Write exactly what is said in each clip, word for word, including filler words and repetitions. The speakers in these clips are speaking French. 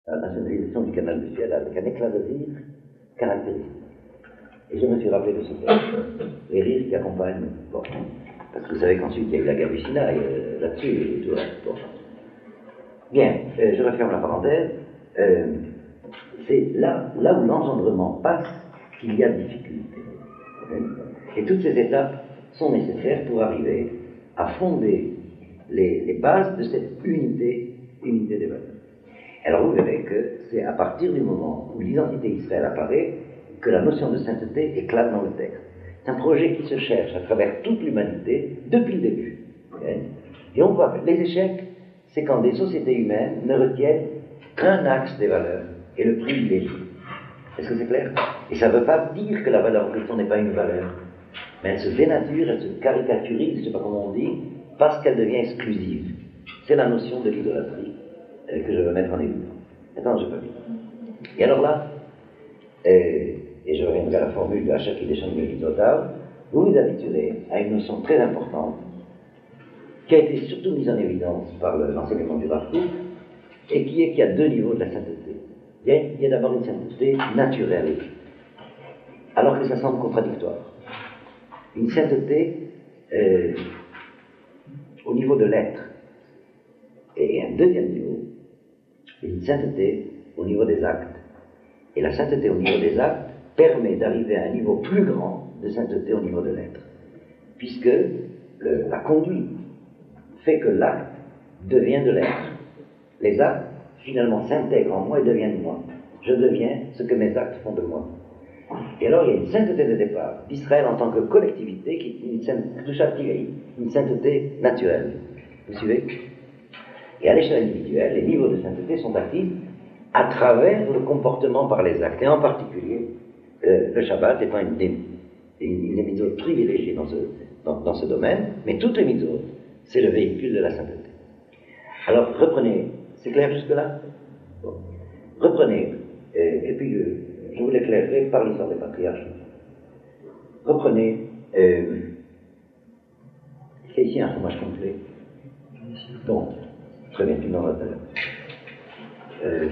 la nationalisation du canal du ciel avec un éclat de rire caractéristique. Et je me suis rappelé de ce texte, les rires qui accompagnent. Bon, parce que vous savez qu'ensuite il y a eu la guerre du Sinaï euh, là-dessus et tout le reste. Bon. Bien, euh, je referme la parenthèse. Euh, c'est là, là où l'engendrement passe qu'il y a difficulté. Et toutes ces étapes sont nécessaires pour arriver à fonder les, les bases de cette unité, unité des valeurs. Alors vous verrez que c'est à partir du moment où l'identité Israël apparaît que la notion de sainteté éclate dans le texte. C'est un projet qui se cherche à travers toute l'humanité depuis le début. Et on voit que les échecs, c'est quand des sociétés humaines ne retiennent qu'un axe des valeurs et le privilégient. Est-ce que c'est clair? Et ça ne veut pas dire que la valeur en question n'est pas une valeur, mais elle se dénature, elle se caricaturise, je ne sais pas comment on dit, parce qu'elle devient exclusive. C'est la notion de l'idolâtrie euh, que je veux mettre en évidence. Attends, je peux. Et alors là, euh, et je reviendrai à la formule de Hachaki des Shem Mitzvotav, vous vous habituerez à une notion très importante qui a été surtout mise en évidence par le, l'enseignement du Rav Kook, et qui est qu'il y a deux niveaux de la sainteté. Il y a, il y a d'abord une sainteté naturelle, alors que ça semble contradictoire. Une sainteté euh, au niveau de l'être, et un deuxième niveau, une sainteté au niveau des actes. Et la sainteté au niveau des actes permet d'arriver à un niveau plus grand de sainteté au niveau de l'être, puisque le, la conduite fait que l'acte devient de l'être. Les actes, finalement, s'intègrent en moi et deviennent moi. Je deviens ce que mes actes font de moi. Et alors, il y a une sainteté de départ d'Israël en tant que collectivité qui est une sainteté, une sainteté naturelle. Vous suivez? Et à l'échelle individuelle, les niveaux de sainteté sont acquis à travers le comportement par les actes, et en particulier, euh, le Shabbat étant une des, une des mitzvot privilégiées dans ce, dans, dans ce domaine, mais toutes les mitzvot, c'est le véhicule de la sainteté. Alors, reprenez, c'est clair jusque-là? Bon. Reprenez, euh, et puis euh, je vous l'éclairerai par l'histoire des patriarches. Reprenez, euh, c'est ici un chômage complet. Bon, très bien, tu m'en vas tout à l'heure. Euh,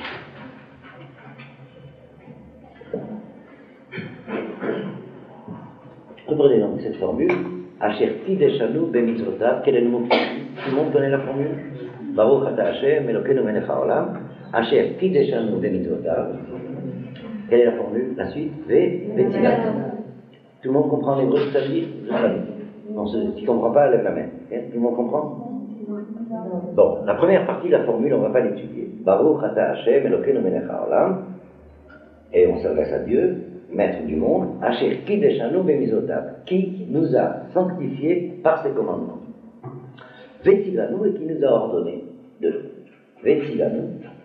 reprenez donc cette formule. Asher tideshanu bemitzvotav. Quel est le mot? Tout le monde connaît la formule? Baruch ata Hashem Elokeinu melech haolam. Asher tideshanu bemitzvotav. Quelle est la formule? La suite? Ve vetzivanu. Tout le monde comprend en hébreu ce que ça veut dire? Non, ceux qui ne comprend pas, lève la main. Tout le monde comprend? Bon, la première partie de la formule, on ne va pas l'étudier. Baruch ata Hashem Elokeinu melech haolam. Et on s'adresse à Dieu, maître du monde, Asher kideshanu bemitzvotav, qui nous a sanctifiés par ses commandements. Vetzivanu, et qui nous a ordonné de le. Vetzivanu.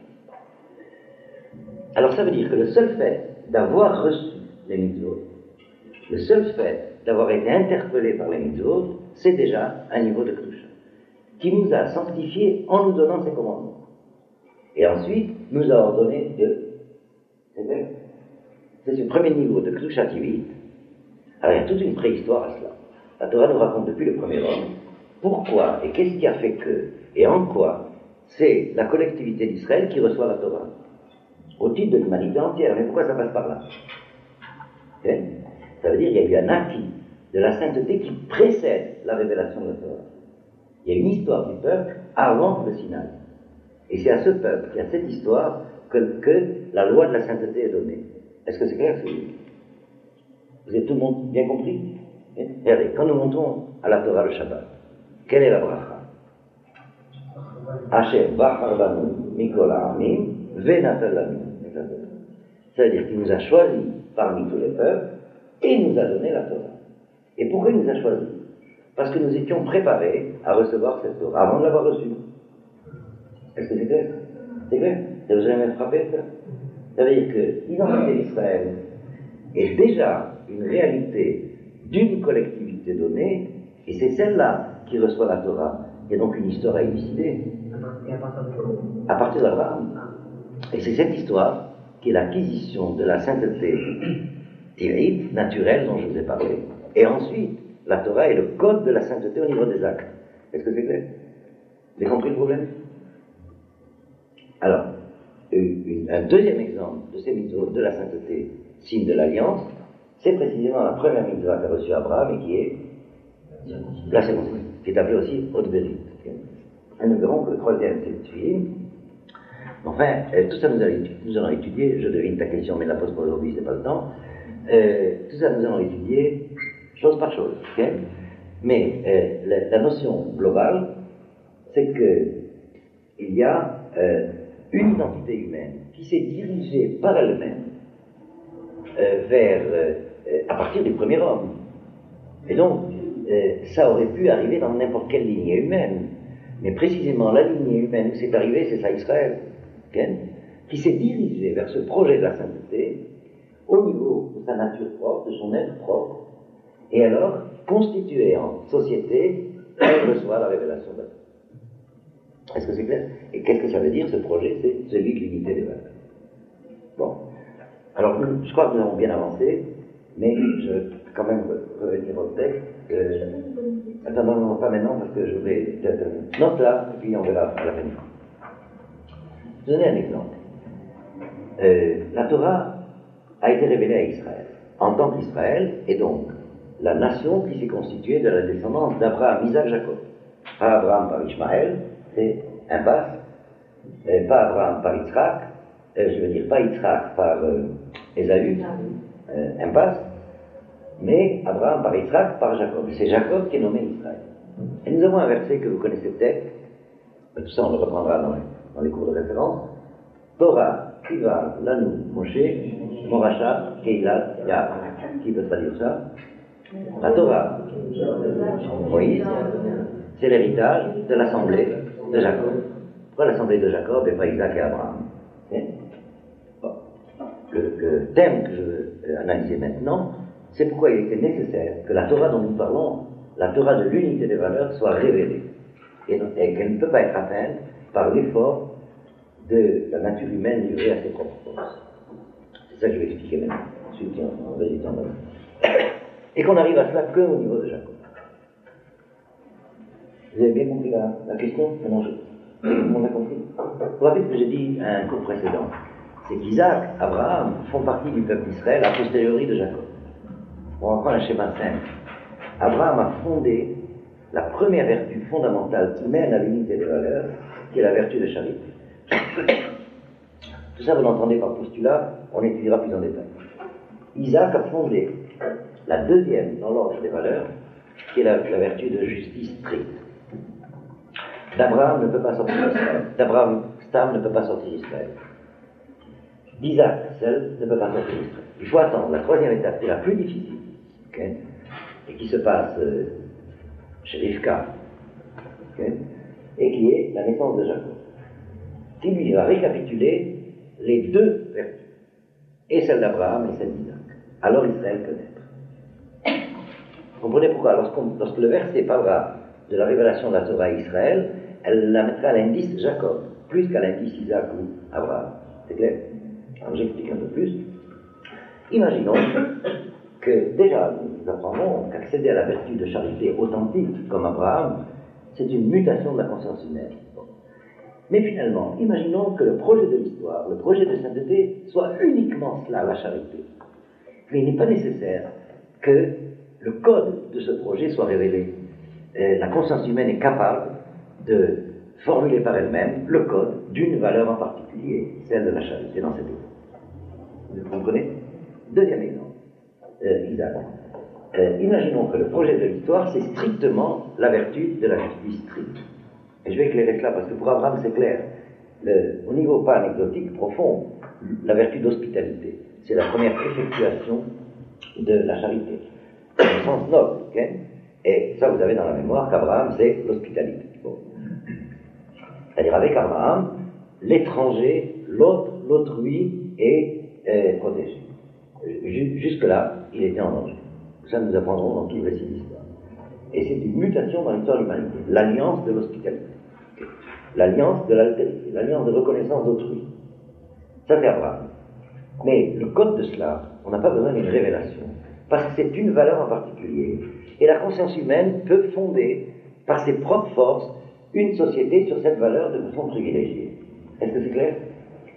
Alors ça veut dire que le seul fait d'avoir reçu les mitzvot, le seul fait d'avoir été interpellé par les mitzvot, c'est déjà un niveau de Kedusha, qui nous a sanctifiés en nous donnant ses commandements. Et ensuite, nous a ordonné de. C'est vrai? C'est ce premier niveau de Kedusha Tivit. Alors il y a toute une préhistoire à cela. La Torah nous raconte depuis le premier homme pourquoi et qu'est-ce qui a fait que, et en quoi, c'est la collectivité d'Israël qui reçoit la Torah. Au titre de l'humanité entière. Mais pourquoi ça passe par là? Okay? Ça veut dire qu'il y a eu un acquis de la sainteté qui précède la révélation de la Torah. Il y a une histoire du peuple avant le Sinaï. Et c'est à ce peuple, et à cette histoire, que, que la loi de la sainteté est donnée. Est-ce que c'est clair? Vous avez tout le monde bien compris? Et regardez, quand nous montons à la Torah le Shabbat, quelle est la bracha? Asher bachar banu mikol ha'amim venatal lanu. C'est-à-dire qu'il nous a choisis parmi tous les peuples et nous a donné la Torah. Et pourquoi il nous a choisis? Parce que nous étions préparés à recevoir cette Torah avant de l'avoir reçue. Est-ce que c'est clair? C'est clair? Ça vous a jamais frappé ça? Ça veut dire que l'identité d'Israël est déjà une réalité d'une collectivité donnée, et c'est celle-là qui reçoit la Torah. Il y a donc une histoire à élucider. À partir d'Abraham. Et c'est cette histoire qui est l'acquisition de la sainteté tirite, naturelle, dont je vous ai parlé. Et ensuite, la Torah est le code de la sainteté au niveau des actes. Est-ce que c'est clair? Vous avez compris le problème? Alors, une, un deuxième exemple de ces mitzvot de la sainteté, signe de l'alliance, c'est précisément la première mitzvah qu'a reçue Abraham et qui est la circoncision, qui est appelée aussi Haute Bérit. Et nous verrons que le troisième, c'est Tfilin. Enfin, euh, tout ça nous allons, nous allons étudier, je devine ta question, mais la pose pour aujourd'hui, c'est pas le temps. Euh, tout ça nous allons étudier chose par chose. Okay? Mais euh, la, la notion globale, c'est que il y a euh, une identité humaine qui s'est dirigée par elle-même euh, vers, euh, à partir du premier homme. Et donc, euh, ça aurait pu arriver dans n'importe quelle lignée humaine. Mais précisément, la lignée humaine où c'est arrivé, c'est ça Israël, okay, qui s'est dirigée vers ce projet de la sainteté au niveau de sa nature propre, de son être propre, et alors, constituée en société, elle reçoit la révélation de Dieu. Est-ce que c'est clair? Et qu'est-ce que ça veut dire, ce projet? C'est celui de l'unité des valeurs. Bon. Alors, je crois que nous avons bien avancé, mais je vais quand même revenir au texte. Euh, attends, non, non, pas maintenant, parce que je vais... Note là, et puis on verra à la fin du temps. Je vais donner un exemple. Euh, la Torah a été révélée à Israël, en tant qu'Israël, et donc la nation qui s'est constituée de la descendance d'Abraham, Isaac, Jacob. Pas Abraham par Ishmaël, c'est un passe. Euh, pas Abraham par Yitzhak, euh, je veux dire pas Yitzhak par euh, Ésaü, euh, un passe, mais Abraham par Yitzhak par Jacob. C'est Jacob qui est nommé Israël. Et nous avons un verset que vous connaissez peut-être, tout ça on le reprendra dans les, dans les cours de référence. Torah, Kriva, Lanu, Moshe, Morasha, Keilat, Yah. Qui peut traduire ça? La Torah, Moïse, c'est l'héritage de l'assemblée de Jacob. Pourquoi l'assemblée de Jacob et pas Isaac et Abraham? Bon. le, le thème que je veux analyser maintenant, c'est pourquoi il était nécessaire que la Torah dont nous parlons, la Torah de l'unité des valeurs, soit révélée et, et qu'elle ne peut pas être atteinte par l'effort de la nature humaine livrée à ses propres forces. C'est ça que je vais expliquer maintenant. Ensuite, on va y attendre. Et qu'on arrive à cela que au niveau de Jacob. Vous avez bien compris la, la question? Maintenant, je, tout le monde a compris. Vous vous rappelez ce que j'ai dit à un cours précédent? C'est qu'Isaac, Abraham font partie du peuple d'Israël a posteriori de Jacob. On va prendre un schéma simple. Abraham a fondé la première vertu fondamentale qui mène à l'unité des valeurs, qui est la vertu de charité. Tout ça, vous l'entendez par postulat, on étudiera plus en détail. Isaac a fondé la deuxième dans l'ordre des valeurs, qui est la, la vertu de justice stricte. D'Abraham ne peut pas sortir Israël. D'Abraham, Stam ne peut pas sortir Israël. D'Isaac seul ne peut pas sortir Israël. Il faut attendre la troisième étape, qui est la plus difficile, okay, et qui se passe euh, chez Rivka, okay, et qui est la naissance de Jacob, qui lui va récapituler les deux vertus, et celle d'Abraham et celle d'Isaac. Alors Israël peut naître. Vous comprenez pourquoi? Lorsqu'on, lorsque le verset parlera de la révélation de la Torah à Israël, elle la mettra à l'indice Jacob, plus qu'à l'indice Isaac ou Abraham. C'est clair? Alors j'explique un peu plus. Imaginons que déjà nous apprendrons qu'accéder à la vertu de charité authentique comme Abraham, c'est une mutation de la conscience humaine. Mais finalement, imaginons que le projet de l'histoire, le projet de sainteté, soit uniquement cela, la charité. Mais il n'est pas nécessaire que le code de ce projet soit révélé. Euh, la conscience humaine est capable de formuler par elle-même le code d'une valeur en particulier, celle de la charité dans cette époque. Vous comprenez? Deuxième exemple, euh, Isaac. Euh, imaginons que le projet de l'histoire, c'est strictement la vertu de la justice stricte. Et je vais éclairer cela parce que pour Abraham, c'est clair. Le, au niveau pas anecdotique, profond, la vertu d'hospitalité, c'est la première effectuation de la charité, au sens noble. Okay? Et ça, vous avez dans la mémoire qu'Abraham, c'est l'hospitalité. Bon. C'est-à-dire, avec Abraham, l'étranger, l'autre, l'autrui est euh, protégé. Jusque-là, il était en danger. Ça, nous apprendrons dans tout le récit d'histoire. Et c'est une mutation dans l'histoire de l'humanité. L'alliance de l'hospitalité. Okay. L'alliance de l'altérité. L'alliance de reconnaissance d'autrui. Ça, c'est Abraham. Mais le code de cela, on n'a pas besoin d'une révélation. Parce que c'est une valeur en particulier. Et la conscience humaine peut fonder, par ses propres forces, une société sur cette valeur de façon privilégiée. Est-ce que c'est clair?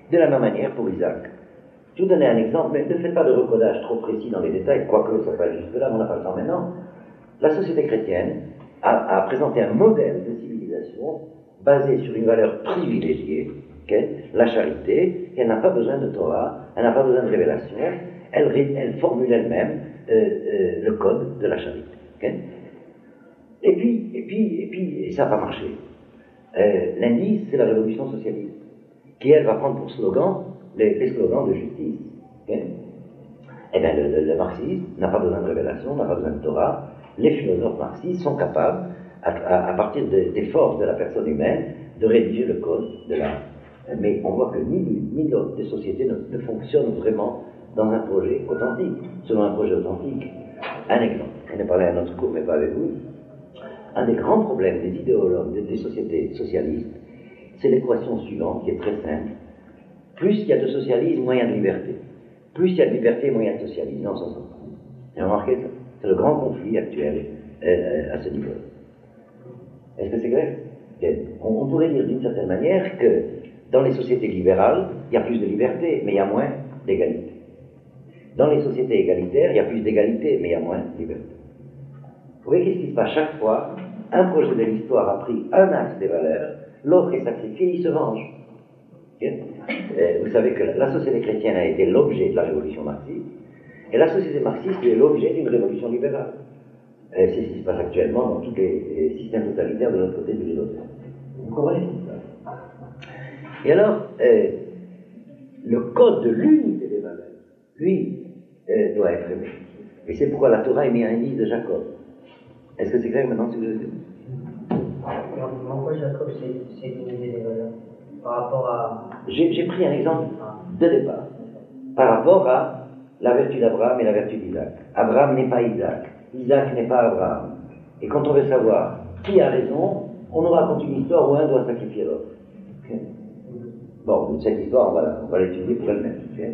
De la même manière pour Isaac. Je vais vous donner un exemple, mais ne faites pas de recodage trop précis dans les détails, quoique ça va jusque-là, mais on n'a pas le temps maintenant. La société chrétienne a, a présenté un modèle de civilisation basé sur une valeur privilégiée, okay, la charité, et elle n'a pas besoin de Torah, elle n'a pas besoin de révélation, elle, elle formule elle-même euh, euh, le code de la charité. Okay. Et puis, et puis, et puis, et ça n'a pas marché. Euh, L'indice, c'est la révolution socialiste, qui elle va prendre pour slogan les, les slogans de justice. Okay. Eh bien, le, le, le marxisme n'a pas besoin de révélation, n'a pas besoin de Torah. Les philosophes marxistes sont capables, à, à, à partir de, des forces de la personne humaine, de rédiger le code de l'art. Mais on voit que ni l'une ni l'autre des sociétés ne, ne fonctionnent vraiment dans un projet authentique, selon un projet authentique. Un exemple, je n'ai parlé à un autre cours, mais pas avec vous. Un des grands problèmes des idéologues des, des sociétés socialistes, c'est l'équation suivante, qui est très simple. Plus il y a de socialisme, moins il y a de liberté. Plus il y a de liberté, moins il y a de socialisme. Non, ça, ça. Vous avez remarqué ça? C'est le grand conflit actuel euh, à ce niveau. Est-ce que c'est clair? on, on pourrait dire d'une certaine manière que dans les sociétés libérales, il y a plus de liberté, mais il y a moins d'égalité. Dans les sociétés égalitaires, il y a plus d'égalité, mais il y a moins de liberté. Vous voyez qu'est-ce qui se passe chaque fois? Un projet de l'histoire a pris un axe des valeurs, l'autre est sacrifié, il se venge. Okay? euh, vous savez que la, la société chrétienne a été l'objet de la révolution marxiste, et la société marxiste est l'objet d'une révolution libérale. Euh, c'est ce qui se passe actuellement dans tous les, les systèmes totalitaires de l'autre côté du rideau. Vous comprenez? Et alors, euh, le code de l'unité des valeurs, lui, euh, doit être aimé. Et c'est pourquoi la Torah est mise à l'indice de Jacob. Est-ce que c'est clair maintenant si vous le dites? En quoi Jacob, c'est l'unité des valeurs par rapport à... J'ai pris un exemple de départ, par rapport à la vertu d'Abraham et la vertu d'Isaac. Abraham n'est pas Isaac, Isaac n'est pas Abraham. Et quand on veut savoir qui a raison, on nous raconte une histoire où un doit sacrifier l'autre. Okay. Bon, cette histoire, on va, on va l'étudier pour elle-même. Okay.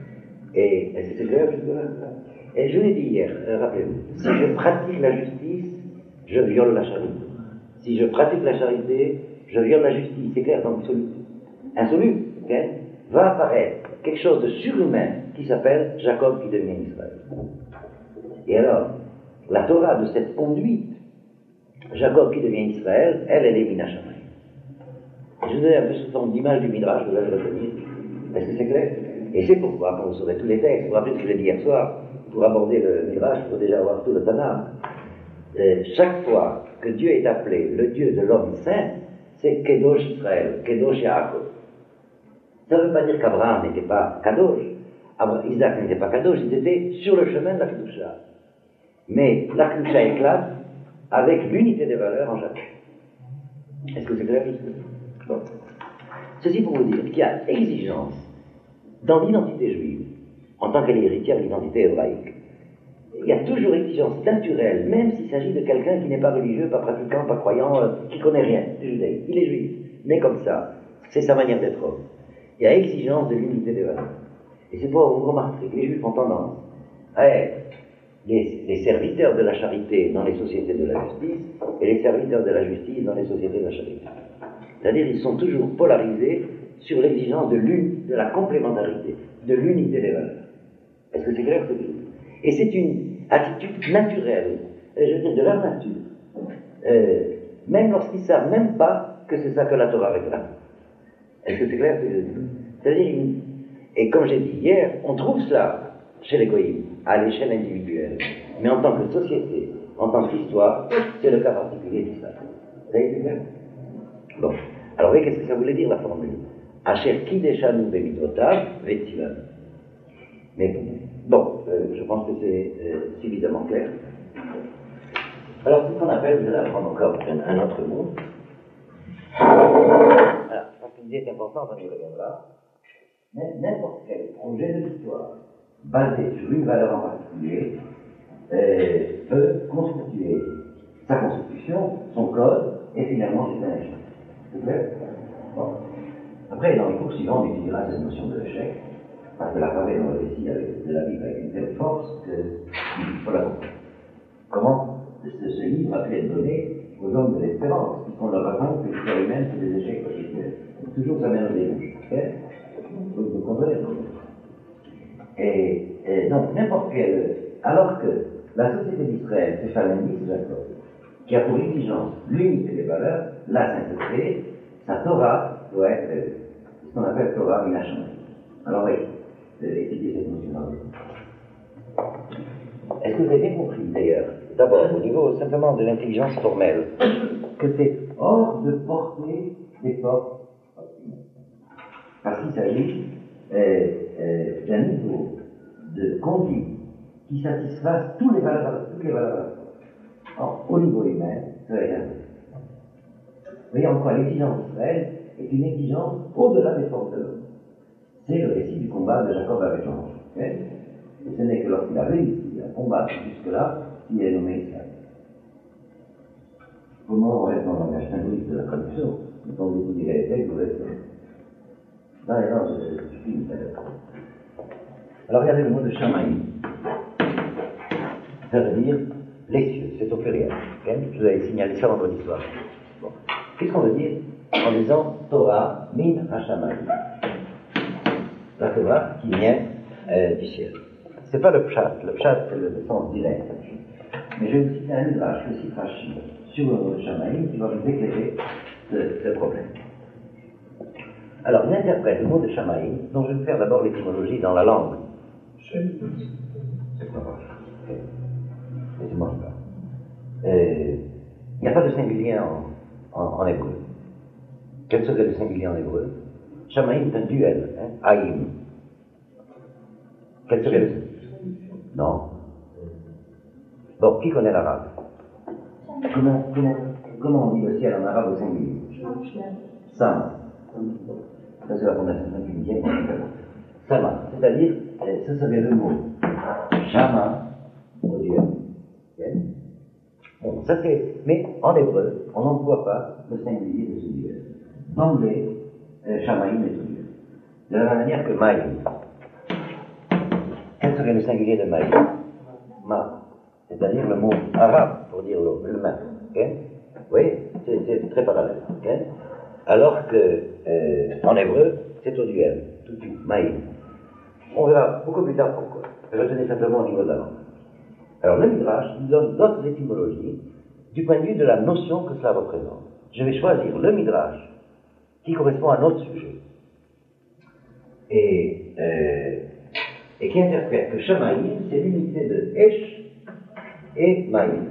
Et est-ce que c'est clair jusque-là? Et je l'ai dit hier, euh, rappelez-vous, si je pratique la justice, je viole la charité. Si je pratique la charité, je viole la justice. C'est clair, donc insoluble, okay, va apparaître quelque chose de surhumain qui s'appelle Jacob qui devient Israël. Et alors, la Torah de cette conduite, Jacob qui devient Israël, elle, elle est Minashamay. Je vous donne un peu sous forme d'image du Midrash, vous allez retenir. Est-ce que c'est clair? Et c'est pourquoi, quand vous saurez tous les textes, vous vous rappelez ce que j'ai dit hier soir, pour aborder le Midrash, il faut déjà avoir tout le Tanakh. Euh, chaque fois que Dieu est appelé le Dieu de l'homme saint, c'est Kedosh Israël, Kedosh Yaakov. Ça ne veut pas dire qu'Abraham n'était pas Kadosh, Isaac n'était pas Kadosh, ils étaient sur le chemin de la Kedusha. Mais la Kedusha éclate avec l'unité des valeurs en Jacob. Est-ce que c'est clair? Bon. Ceci pour vous dire qu'il y a exigence dans l'identité juive, en tant qu'elle est héritière de l'identité hébraïque. Il y a toujours exigence naturelle, même s'il s'agit de quelqu'un qui n'est pas religieux, pas pratiquant, pas croyant, euh, qui connaît rien du judaïsme. Il est juif, né comme ça. C'est sa manière d'être homme. Il y a exigence de l'unité des valeurs. Et c'est pourquoi vous remarquerez que les juifs ont tendance à être les, les serviteurs de la charité dans les sociétés de la justice et les serviteurs de la justice dans les sociétés de la charité. C'est-à-dire qu'ils sont toujours polarisés sur l'exigence de l'une, de la complémentarité, de l'unité des valeurs. Est-ce que c'est clair ce que je dis? Et c'est une attitude naturelle, je veux dire de leur nature, euh, même lorsqu'ils ne savent même pas que c'est ça que la Torah réclame. Est-ce que c'est clair ce que je dis? C'est-à-dire, et comme j'ai dit hier, on trouve cela chez les goïms, à l'échelle individuelle, mais en tant que société, en tant qu'histoire, c'est le cas particulier d'Israël. Vous avez vu? Bon, alors oui, qu'est-ce que ça voulait dire la formule? Asher kideshanu b'mitzvotav v'tzivan. Mais bon, euh, je pense que c'est euh, suffisamment clair. Alors, ce qu'on appelle, vous allez apprendre encore un, un autre mot. Voilà, parce qu'une idée est importante, on y reviendra. Mais n'importe quel projet de l'histoire basé sur une valeur en particulier euh, peut constituer sa constitution, son code, et finalement c'est un échec. C'est clair? Bon. Après, dans les cours suivants, on étudiera cette notion de l'échec, parce que la apparaît dans le récit avec, de la Bible avec une telle force qu'il faut la comprendre. Comment ce, ce livre a pu être donné aux hommes de l'espérance, puisqu'on leur raconte que l'histoire humaine, c'est des échecs quotidiens. Toujours ça mène au déluge. Okay? Vous, vous comprenez? Et, et donc, n'importe quel. Alors que la société d'Israël, c'est Falanis, Jacob, qui a pour exigence l'unité des valeurs, la sainteté, sa Torah doit être euh, ce qu'on appelle Torah Minashama. Alors, oui, étudiez cette notion-là. Est-ce que vous avez bien compris, d'ailleurs, d'abord, au niveau simplement de l'intelligence formelle, que c'est hors de portée des forces optimales? Parce qu'il s'agit euh, euh, d'un niveau de conduite qui satisfasse tous les valeurs, toutes les valeurs. Or, au niveau humain, ça n'est rien. Vous voyez encore, l'exigence d'Israël est une exigence au-delà des forces de l'homme. C'est le récit du combat de Jacob avec l'ange. Okay? Et ce n'est que lorsqu'il a réussi à combattre jusque-là qu'il est nommé Israël. Comment on reste dans le langage symbolique de la traduction? Quand vous étudiez les textes, vous restez. Non, non, je, je finis. Alors regardez le mot de Shamaï. Ça veut dire les cieux, c'est au pluriel. Okay? Je vous avais signalé ça vendredi soir. Bon. Qu'est-ce qu'on veut dire en disant Torah min Hashamayim? La Torah qui vient euh, du ciel. C'est pas le pshat, le pshat c'est le sens direct. Mais je vais vous citer un midrash, le cite Rashi, sur le mot Shamayim qui va vous éclairer ce, ce problème. Alors, il interprète le mot de Shamayim, dont je vais vous faire d'abord l'étymologie dans la langue. Je... C'est pas grave. Laissez-moi pas. Il n'y a pas de singulier en, en, en hébreu. Quel serait le singulier en hébreu? Shamayim est un duel, hein? Haïm. Quel serait le... Non. Bon, qui connaît l'arabe? Comment, comment, comment on dit le ciel en arabe au singulier? Sama. Ça c'est la fondation singulière. Sama, c'est-à-dire, ce serait le mot Shama au duel. Okay? Bon, ça c'est... Mais en hébreu, on n'emploie pas le singulier de ce duel. D'emblée, euh, Shamaïm est au duel. De la même manière que Maïm. Quel serait le singulier de Maïm? Ma. C'est-à-dire le mot arabe pour dire le, le main. Okay? Oui, c'est, c'est très parallèle. Okay? Alors que euh, en hébreu, c'est au duel, tout de suite, Maïm. On verra beaucoup plus tard pourquoi. Retenez simplement au niveau de la langue. Alors le Midrash nous donne d'autres étymologies du point de vue de la notion que cela représente. Je vais choisir le Midrash qui correspond à notre sujet. Et, euh, et qui interprète que Shamaïm, c'est l'unité de Esh et Maïm.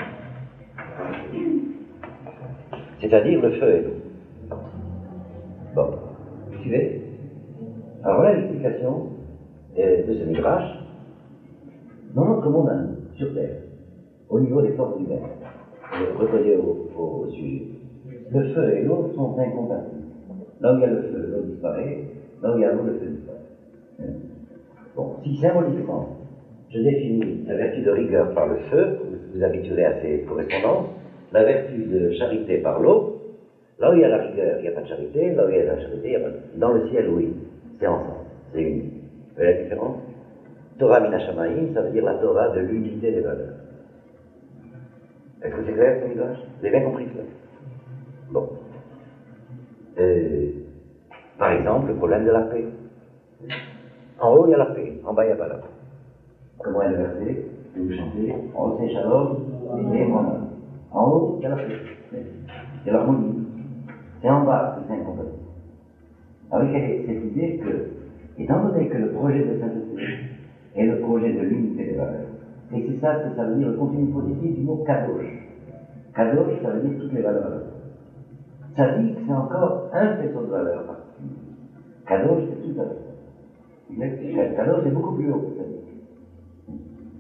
C'est-à-dire le feu et l'eau. Bon, vous suivez? Alors voilà l'explication euh, de ce Midrash dans notre monde à nous, sur Terre, au niveau des forces humaines. Je vais recoller au, au, au sujet. Le feu et l'eau sont incompatibles. Là où il y a le feu, l'eau disparaît. Là où il y a l'eau, le feu disparaît. Bon, si symboliquement, je définis la vertu de rigueur par le feu, vous vous habituerez à ces correspondances, la vertu de charité par l'eau, là où il y a la rigueur, il n'y a pas de charité, là où il y a la charité, il n'y a pas de... Dans le ciel, oui, c'est ensemble, c'est uni. Vous voyez la différence? Torah Minashamaïm, ça veut dire la Torah de l'unité des valeurs. Est-ce que c'est clair, ce midrash? Vous avez bien compris cela? Bon. Euh, par exemple, le problème de la paix. En haut, il y a la paix. En bas, il n'y a pas la paix. Comment est le verset que vous chantez? En haut, c'est Shalom, et en haut, il y a la paix. C'est l'harmonie. C'est en bas que c'est incompatible. Avec cette idée que, étant donné que le projet de sainteté est le projet de l'unité des valeurs, et c'est ça que ça veut dire le contenu positif du mot Kadosh. Kadosh, ça veut dire toutes les valeurs. Ça dit que c'est encore un faisceau de valeurs particulier. Kadosh, c'est tout à fait. Kadosh, c'est beaucoup plus haut que ça dit.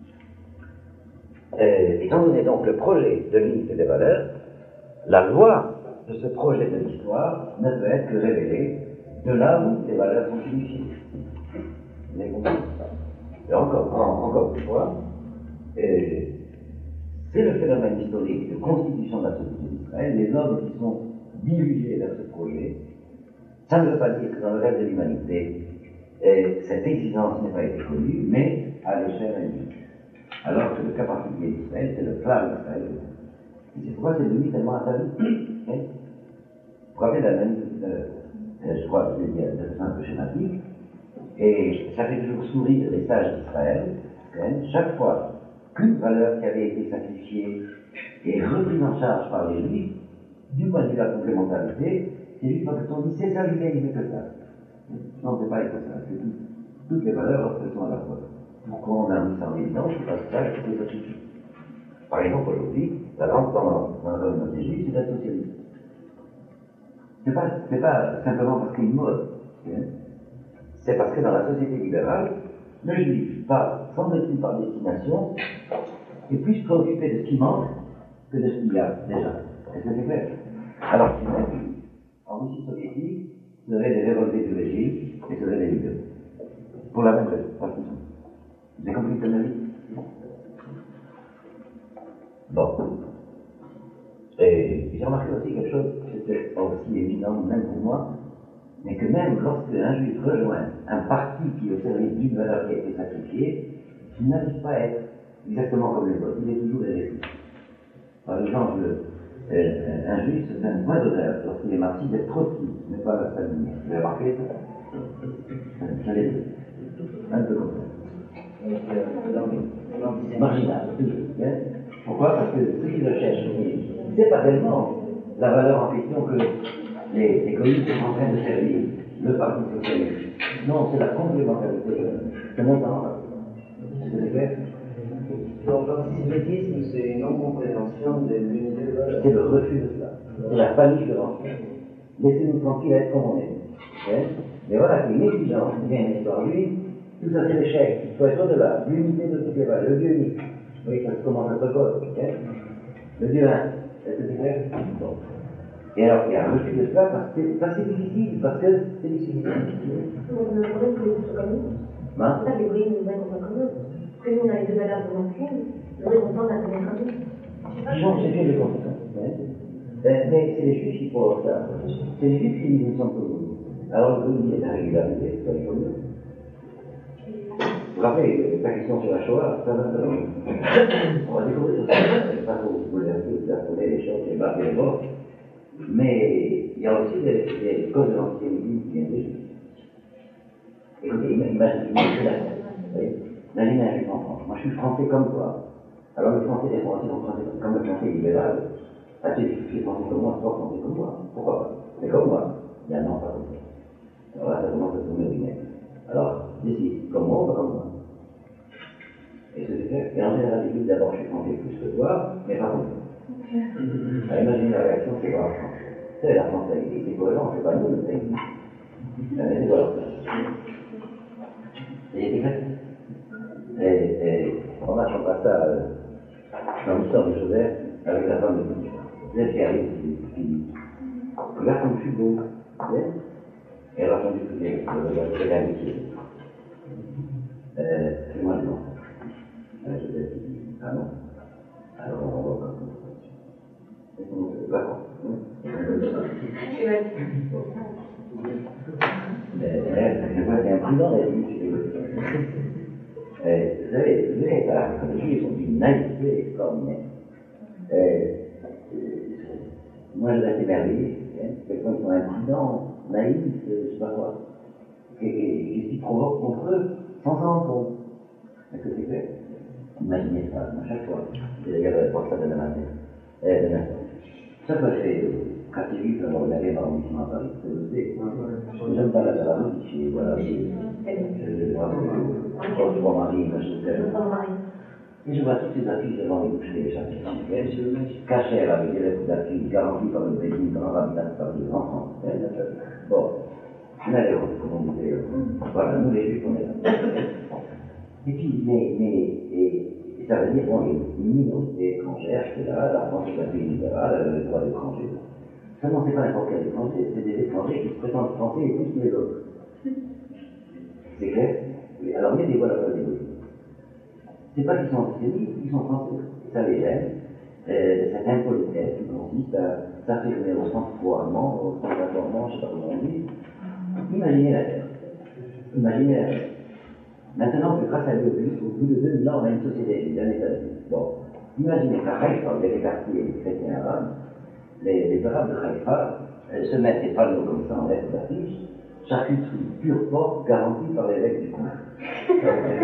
Euh, étant donné donc le projet de l'unité des valeurs, la loi de ce projet de l'histoire ne peut être que révélée de là où les valeurs sont unifiées. Vous avez compris? Et encore, encore une fois, euh, c'est le phénomène historique de constitution de la société d'Israël, les hommes qui sont dirigés vers ce projet. Ça ne veut pas dire que dans le reste de l'humanité, euh, cette exigence n'a pas été connue, mais à l'échelle individuelle. Alors que le cas particulier d'Israël, c'est le plan d'Israël. Et c'est pourquoi c'est devenu tellement attendu. Hein? Vous vous rappelez de l'analyse de tout à l'heure? euh, je crois que je l'ai dit de façon un peu schématique, et ça fait toujours sourire les sages d'Israël, chaque fois qu'une valeur qui avait été sacrifiée est reprise en charge par les Juifs, du point de vue de la complémentarité, c'est juste parce qu'on dit c'est ça judaïsme que ça. Non, c'est pas que ça, c'est tout. Toutes les valeurs, elles sont à la fois. Pourquoi on a mis ça en évidence? Parce que ça, c'est ça suffit. Par exemple, aujourd'hui, la grande tendance dans la communauté juive, c'est d'être socialiste. C'est pas, c'est pas simplement parce qu'il y a une mode. Hein. C'est parce que dans la société libérale, le juif va, semble-t-il par destination, est plus préoccupé de ce qui manque que de ce qu'il y a déjà. Est-ce que c'est clair? Alors que même, en Russie soviétique, vous avez des révoltés du régime et vous avez des libéraux. Pour la même raison, pas qu'ils sont. Vous avez compris ton avis? Bon. Et j'ai remarqué aussi quelque chose qui était aussi évident, même pour moi, mais que même lorsque un juif rejoint un parti qui est au service d'une valeur qui a été sacrifiée, il n'arrive pas à être exactement comme les autres, il est toujours hérétique. Par exemple, euh, un juif se fait un point d'honneur lorsqu'il est marqué d'être trotskiste, mais pas la stalinien. Vous avez remarqué ça? Ça l'est un peu comme ça. Marginal, toujours. Hein? Pourquoi? Parce que ce qu'il recherche, c'est pas tellement la valeur en question que les égoïstes sont en train de servir le Parti socialiste. Non, c'est la complémentarité de notre enfant. Est-ce que c'est clair? Donc l'antisémitisme, c'est une non-compréhension de l'unité de valeur. C'est le refus de cela. C'est la panique de l'enfant. Laissez-nous tranquille à être comme on est. Hein? Mais voilà, c'est une exigence qui vient par lui. Tout ça, c'est l'échec. Il faut être au-delà. L'unité de toutes les valeurs. Le Dieu unique. Oui, ça commence à se poser. Hein? Le Dieu un. Est-ce que c'est clair? Donc. Et alors, il y a un refus de cela parce que c'est difficile, parce que c'est difficile. On a problème que les autres communes. Hein? C'est ça, les voyez nous mettre en commun. Que nous, on a les deux valeurs de l'enfant, nous devons comprendre la première commune. Non, c'est bien les conséquences. Mais c'est les juifs qui font ça. C'est les juifs qui disent nous sommes communs. Alors, le communisme est un régularité, c'est pas les communs. Vous vous rappelez, la question sur la Shoah, ça va faire. On va découvrir ça. C'est pas pour vous appeler les choses, les barres et les bords. Mais il y a aussi des, des causes de l'antisémitisme qui viennent des juifs. Écoutez, imaginez, imaginez, imaginez un juif en France. Moi, je suis français comme toi. Alors, le français, les français sont français comme le français libéral. Ah, tu es français comme moi, toi, français comme moi. Pourquoi pas? C'est comme moi. Il y a non, pas comme ça. Alors là, ça commence à tourner au vinaigre. Alors, décide, comme moi ou pas comme moi? Et c'est clair. Et en général, ils disent d'abord, je suis français plus que toi, mais pas comme toi. Alors, imaginez la réaction, c'est quoi la France? C'est la France, c'est cohérent, c'est pas nous le pays. Mais c'est quoi la France? Et c'est clair. Et, et on marche en passage euh, dans l'histoire de Joseph avec la femme de Potiphar. Joseph qui arrive, qui dit regarde comme je suis beau. Et elle a répondu que c'est l'amitié. Euh, fais-moi le nom. Joseph dit ah non. Alors on va voir comme ça. D'accord. Je vois c'est imprudent d'être Euh, vous savez, vous savez, les juifs sont d'une naïveté extraordinaire. Euh, euh, moi, je reste émerveillé. Hein, quelqu'un qui sont imprudents, naïfs, euh, je sais pas quoi. Et, et, et qui provoquent contre eux sans s'en rendre compte. Est-ce que c'est clair? Imaginez ça, à chaque fois. Et d'ailleurs, pour ça de la matin. Euh, de l'instant. Ça peut faire quartier juif dans le dernier arrondissement à Paris, c'est le sais. Je me balade à la rue, chez, voilà, chez, je vois Marie, et je vois toutes ces affiches devant les boucheries, chaque cachères avec des lettres d'affiches garanties par le pays, grand rabbinat de Paris, en France. Bon, on a les rôles, comme on disait. Voilà, nous les juifs, on est là. Et puis, mais, mais, et, et ça veut dire, bon, les minorités étrangères, c'est là, la France est un pays libéral, le droit d'étranger. Seulement, c'est pas n'importe quel étranger, c'est des étrangers qui se prétendent français et plus que les autres. C'est clair? Oui, alors mettez-vous à la place des Russes. C'est pas qu'ils sont antisémites, ils sont français. Ça les gêne. Euh, cette impolitesse qui consiste à s'affirmer au sens froidement, au sens informant, je sais pas comment on dit. Imaginez la terre. Imaginez la terre. Maintenant que grâce à Dieu, au bout de deux mille ans, on a une société, un état de vie. Bon, imaginez qu'à Haïfa, il y a des quartiers chrétiens arabes, les, les arabes de Haïfa, se mettent des panneaux comme ça en lettres d'affiche, charcuterie pure porc garantie par l'évêque du coin. C'est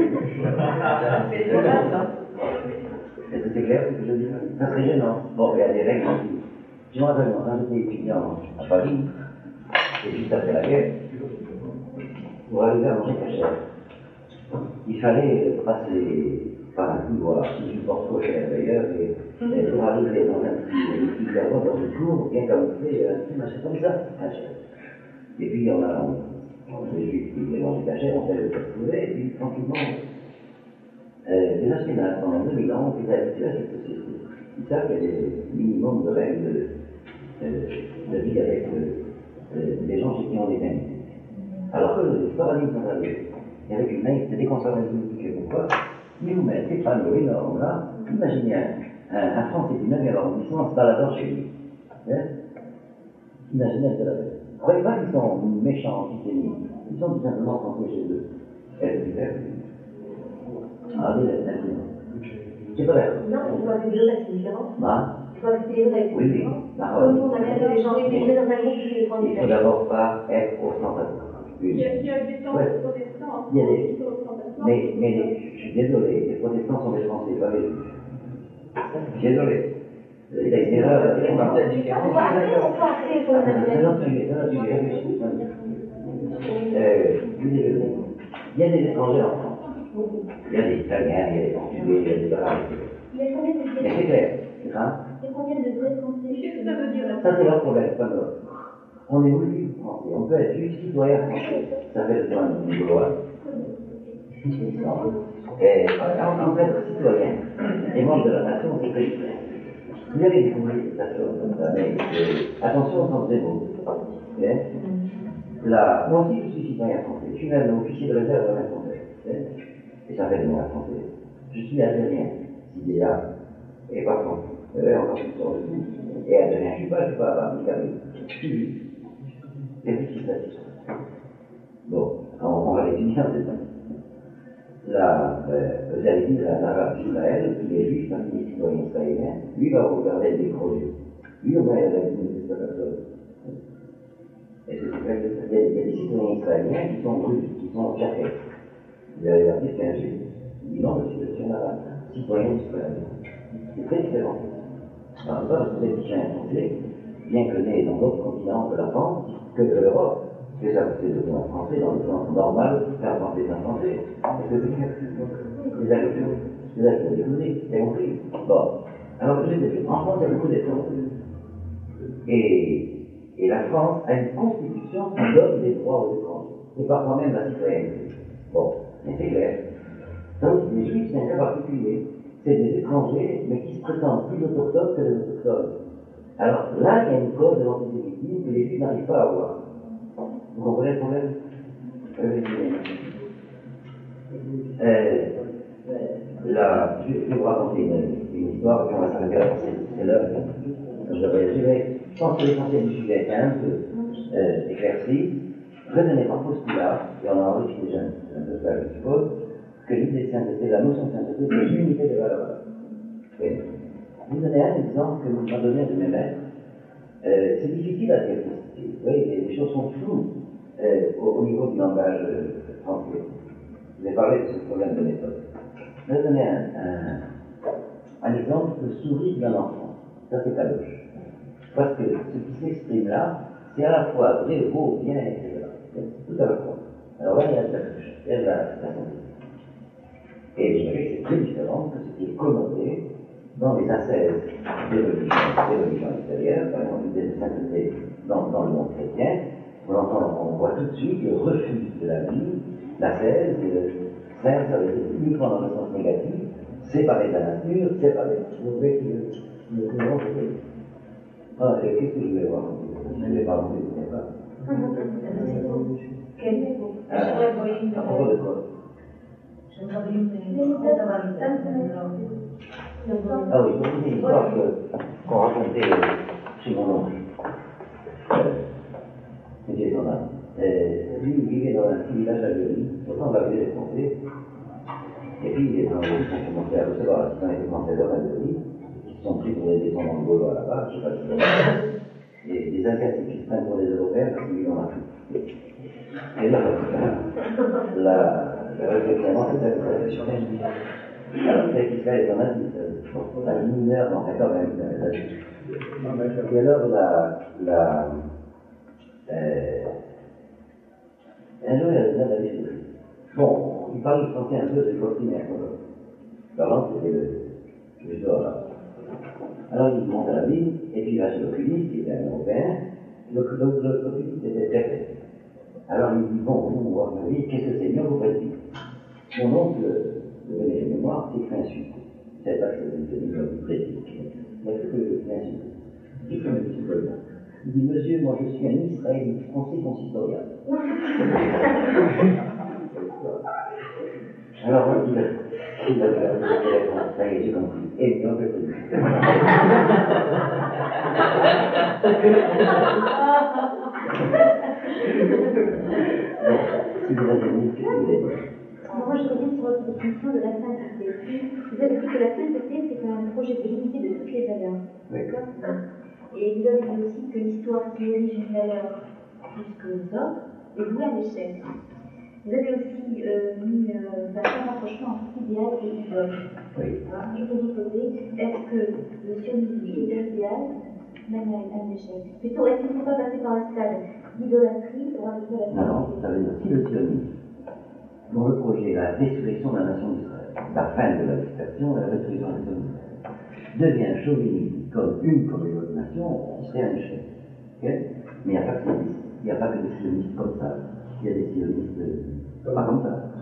trop mal, ça. Est-ce que c'est clair ce que je dis? Ça serait gênant. Bon, il y a des règles aussi. Je me rappelle, quand j'étais étudiant à Paris, et juste après la guerre, pour arriver à manger cachère, il fallait passer par un couloir, qui supporte trop cher d'ailleurs, et, et pour arriver dans un petit couloir, dans une cour, bien camouflé, un petit machin comme ça, cachère. Et puis on a, on, les juifs qui voulaient manger cachère, on fait le trouver, et puis tranquillement, euh, les Ashkénazes, pendant deux mille ans, ont été habitués à cette société. Ils savent qu'il y a des minimums de règles de, de, de vie avec euh, les gens chez qui on est bien. Alors que les paradigmes sont arrivés, et avec une naïveté déconcertante de pourquoi, ils vous mettent des panneaux énormes là, imaginez un, un, un Français du neuvième arrondissement se baladant chez lui. Hein? Imaginez un tel affaire. Vous ne croyez pas qu'ils sont méchants, antisémites, ils sont tout simplement français chez eux. Est-ce que c'est Ah, oui, c'est c'est pas vrai. Non, il faut accepter les c'est différent. Ah. Il faut accepter les règles. Oui, oui. Comme nous, on a regardé les gens intégrés dans un groupe qui les prend Il ne faut d'abord pas être ostentateur. Il y a, il y a des temps ouais. protestants, il y a des... qui sont ostentatoires. Mais, mais les... je suis désolé, les protestants sont des Français, pas les juifs. Je suis désolé. Il y a une erreur. On peut acter, on peut acter pour les nationalités. Il y a des étrangers en France. Il y a des Italiens, il y a des Portugais, il y a des Arabes. Mais c'est clair, c'est ça. Qu'est-ce que ça veut dire là? Ça, c'est leur problème, pas notre. On est oui français, on peut être juste citoyen français. Ça fait le point de vue gaulois. Et en fait, citoyen et membre de la nation, c'est très différent. Vous allez découvrir cette chose comme ça, mais euh, attention au sens des mots. Okay? Là, moi aussi, je suis citoyen français. Je suis même officier de réserve de la française. Okay? Et ça fait de moi français. Je suis algérien, si déjà, et pas français. Vous avez encore une sorte de tout. Et algérien, je ne suis pas, je ne suis pas à je suis juif. Et puis, c'est ça. Bon, on, on va l'étudier en détail. Là, euh, vous avez dit l'arabe d'Israël, il est juif, parce qu'il est citoyen israélien, lui va regarder des projets. Lui, au moins, il a dit de cette personne. Et c'est vrai qu'il y a des citoyens israéliens qui sont russes, qui sont tchèques. Vous allez leur dire qu'un juif, il dit non, je suis un arabe, citoyen israélien. C'est très différent. Alors, ça, vous êtes citoyen français, bien que né dans d'autres continents que la France, que de l'Europe. C'est ça, c'est le sens français, dans le sens normal, faire français d'un français. Est-ce que c'est ça? C'est ça que c'est ça que vous découvrez, c'est compris. Bon, alors je vais dire, en France, il y a beaucoup d'étrangers. Et, et la France a une constitution qui donne des droits aux étrangers. Et parfois même la citoyenneté. Bon, mais c'est clair. Donc, les Juifs, c'est un cas particulier. C'est des étrangers, mais qui se prétendent plus autochtones que les autochtones. Alors là, il y a une cause de l'antisémitisme que les Juifs n'arrivent pas à avoir. Vous comprenez le problème? euh, là, je vais vous raconter une, une histoire, puis on va s'arrêter là, c'est l'heure. Je vais, je pense que l'essentiel du sujet est un peu euh, éclairci. Retenez par postulat, et on a enrichi déjà un peu ça, je suppose, que l'idée de sainteté, la notion de sainteté, c'est l'unité des valeurs. Oui. Je vous donner un exemple que vous m'avez donné de mes maîtres. Euh, c'est difficile à diagnostiquer. Vous voyez, les choses sont floues. Euh, au, au niveau du langage euh, français. Je vais parler de ce problème de méthode. Je vais donner un, un, un exemple de souris d'un enfant. Ça, c'est à gauche. Parce que ce qui s'exprime là, c'est à la fois vrai, beau, bien, et cetera. Tout à la fois. Alors là, il y a de la gauche. Il y a de la, la santé. Et je dirais que c'est très différent que ce qui est connoté dans les ascèses des religions, des religions extérieures, par exemple l'idée de sainteté dans, dans le monde chrétien. On entend, on voit tout de suite le refus de la vie, l'ascèse, saint, ça veut dire uniquement dans le sens négatif, séparé de la nature, séparé. Vous voyez que le plus grand, c'est. Ah, et qu'est-ce que je vais voir? Je ne vais pas vous dire, pas. À propos de quoi? Ah oui, je vous dis une histoire qu'on racontait chez mon oncle. C'était son âme. Lui, il vivait dans un petit village d'Algérie, pourtant la ville est française. Et puis, les Anglais ont commencé à recevoir la citoyenneté française en Algérie, qui se sont pris pour des descendants de Gaulois là-bas, je ne sais pas si c'est des, des Asiatiques qui se prennent pour des Européens parce qu'ils vivent en Afrique. Et là, la, la, effectivement, c'est ça que ça fait sur elle. Alors, c'est qu'Israël est en Asie, la mineur, non, c'est quand même l'Asie. Et alors, la, la, euh, un jour, il a besoin d'aller chez lui. Bon, il parle français un peu de cocinaire. La langue, c'était le, le genre là. Alors, il monte à la ville, et puis il va chez l'oculiste, qui était un Européen. L'oculiste était très près. Alors, il dit, bon, vous, vous voir ma vie, qu'est-ce que c'est bien, vous faites vite. Mon oncle, le véné de mémoire, c'est fait insulte. C'est pas que c'est une méthode pratique. Mais c'est que c'est insulte. Il fait un petit peu là. Il dit, monsieur, moi je suis un Israélite français consistorial. Alors, moi, il a, il a fait la réponse, ça y est, j'ai compris. Et bien, on peut plus. Si vous avez mis, qu'est-ce que vous avez dit? Moi, je reviens sur votre définition de la sainteté. Vous avez dit que la sainteté, c'est un projet de l'unité de toutes les valeurs. D'accord. Et vous avez dit aussi que l'histoire qui érige une valeur plus que les autres est vouée à l'échec. Vous avez aussi euh, mis euh, un rapprochement entre idéal et idole. Oui. Et de l'autre côté, est-ce que le sionisme est idéal mène à un échec? Plutôt, est-ce qu'il ne faut pas passer par la stade d'idolâtrie pour arriver à la Non, non, ça veut dire si le sionisme, dont le projet est la résurrection de la nation d'Israël, la fin de la dispersion et la résurrection de la nation d'Israël, devient chauviniste comme une communauté de nation, c'est un échec. Okay? Mais il n'y a pas que des, il n'y a pas que des sionistes comme ça. Il y a des sionistes euh, pas comme ça.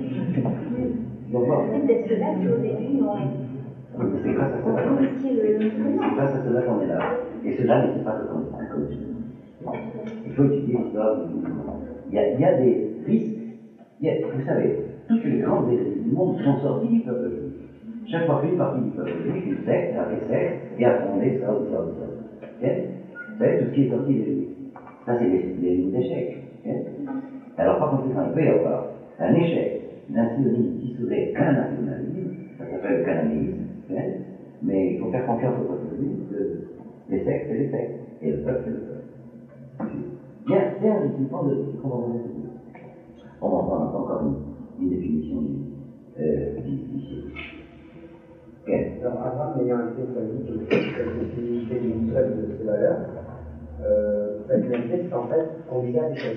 Donc, bon. C'est peut-être cela qui au début ont C'est grâce à cela. C'est grâce à cela qu'on est là. Et cela n'était pas un communisme. Il faut étudier l'histoire du mouvement. Il y a, il y a des risques. Il y a, vous savez, toutes les grandes élites du monde sont sorties du peuple juif. Chaque fois qu'une partie du peuple juif, une secte, a fait secte et a fondé ça ou ça ou ça. Okay? Vous savez, tout ce qui est sorti des juifs. Ça, c'est des, des, des échecs. Okay? Alors, par conséquent, il peut y avoir un échec d'un sionisme qui serait qu'un nationalisme, ça s'appelle le cananéisme, okay? Mais il faut faire confiance au peuple juif que les sectes, c'est les sectes, et le peuple, c'est le peuple. Bien, c'est un définition de ce qu'on va voir. On va entendre encore une, une définition euh, d'ici. Okay. Alors, Abraham ayant été choisi comme spécificité d'une seule de ses valeurs, euh, sa finalité, c'est en fait qu'on vise à l'échec.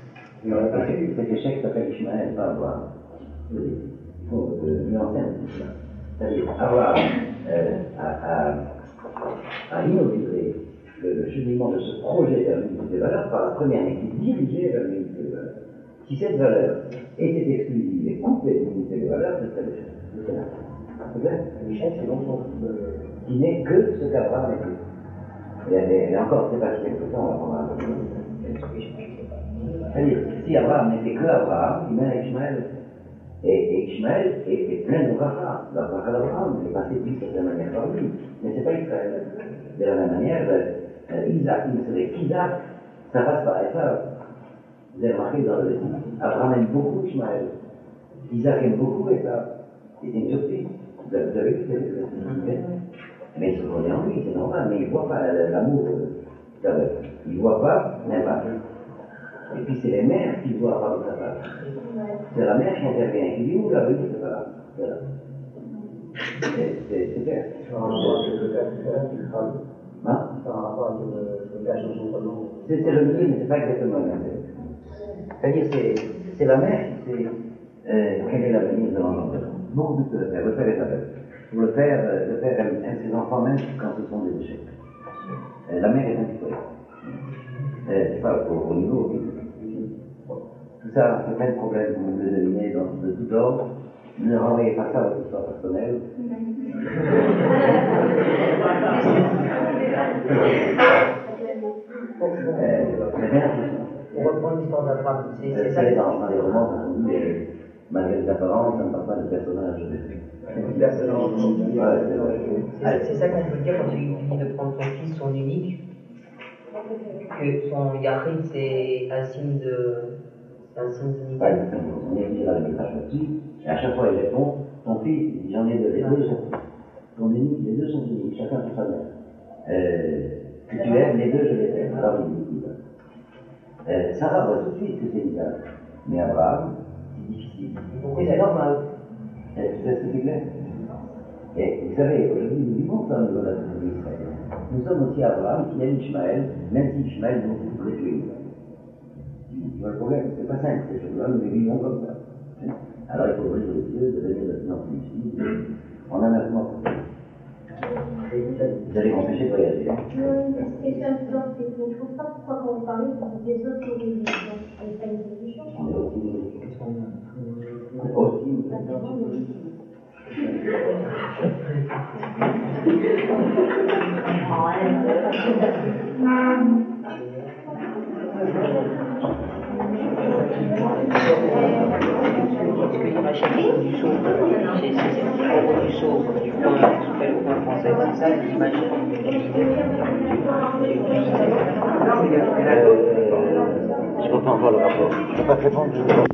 Cet échec s'appelle Ishmaël, pas Abraham. Il faut euh, nuancer un petit peu. C'est-à-dire, Abraham euh, a, a, a inauguré le, le cheminement de ce projet vers l'unité des valeurs par la première équipe dirigée vers l'unité des valeurs. Si cette valeur était exclusive et coupée de l'unité des valeurs, ce serait l'échec. C'est clair? L'échec, c'est donc son. Qui n'est que ce qu'Abraham était. Et, et encore, c'est pas si quelque temps, on va prendre un peu plus. C'est-à-dire, si Abraham n'était que Abraham, il mène à Ishmaël. Et, et Ishmaël est, est plein de bracha. La bracha d'Abraham est passée d'une certaine manière par lui. Mais c'est pas Israël. De la même manière, euh, Isaac, il ne serait qu'Isaac, ça passe par Esav. Vous avez remarqué dans le récit, Abraham aime beaucoup Ishmaël. Isaac aime beaucoup Esav. Et c'est une surprise. Vous avez, vous avez vu, c'est le mais il se connaît en lui, c'est normal, mais il ne voit pas l'amour. Euh, il ne voit pas l'impact. Et puis c'est les mères qui voient par le papa. C'est la mère qui intervient, qui dit où la venue, c'est pas là. Voilà. C'est clair. C'est un rapport avec le cas qui crame. Hein? C'est un rapport avec le cas de son nom. C'est le milieu, mais c'est pas exactement le même. C'est-à-dire, c'est la mère qui sait euh, quel est l'avenir de l'enfant. Beaucoup plus que le père. Le père est aveugle. Pour le père, euh, le père aime, aime ses enfants même quand ce sont des échecs. Euh, la mère est indifférente. Euh, c'est pas au, au niveau. Tout ça, c'est plein de problèmes que vous pouvez deviner dans, de tout ordre. Ne renvoyez pas ça à votre histoire personnelle. euh, c'est bien impressionnant. On reprend l'histoire d'Abraham. C'est Euh, ça. c'est dans, dans les romans qu'on dit, euh, malgré les apparences, ça ne parle pas de personnages. Il a ce genre de monde. Ouais, c'est vrai. C'est c'est ça qu'on peut dire quand il dit de prendre son fils, son unique, que son yachid c'est un signe de. C'est un signe d'unité. Pas exactement. On est mis à la métrage là-dessus, et à chaque fois il répond, ton fils, il dit, j'en ai deux, les deux sont. Ton unique, les deux sont uniques, chacun pour sa mère. Euh, que tu aimes, les deux, je les aime. Alors il dit, euh, Sarah voit tout de suite que c'est bizarre. Mais Abraham, c'est difficile. Et c'est normal. Est-ce que c'est clair? Et vous savez, aujourd'hui, nous vivons ça au niveau de la société israélienne. Nous sommes aussi Abraham qui aime Ishmaël, même si Ishmaël nous voulait tuer. Tu vois le problème, c'est pas simple, ces choses-là, nous les vivons comme ça. Alors il faut ouvrir les yeux, devenir de plus en plus lucide. On en a vraiment pour ça. Vous allez m'empêcher de voyager. Hein? Une petite question importante, c'est que je ne trouve pas pourquoi quand vous parlez des autres religions, et pas une religion. On est aussi aussi une Est-ce qu'il imagine du saut, c'est ces propos du saut, du point, du point français, c'est ça, l'image Euh, je ne comprends pas le rapport. Je ne peux pas te répondre.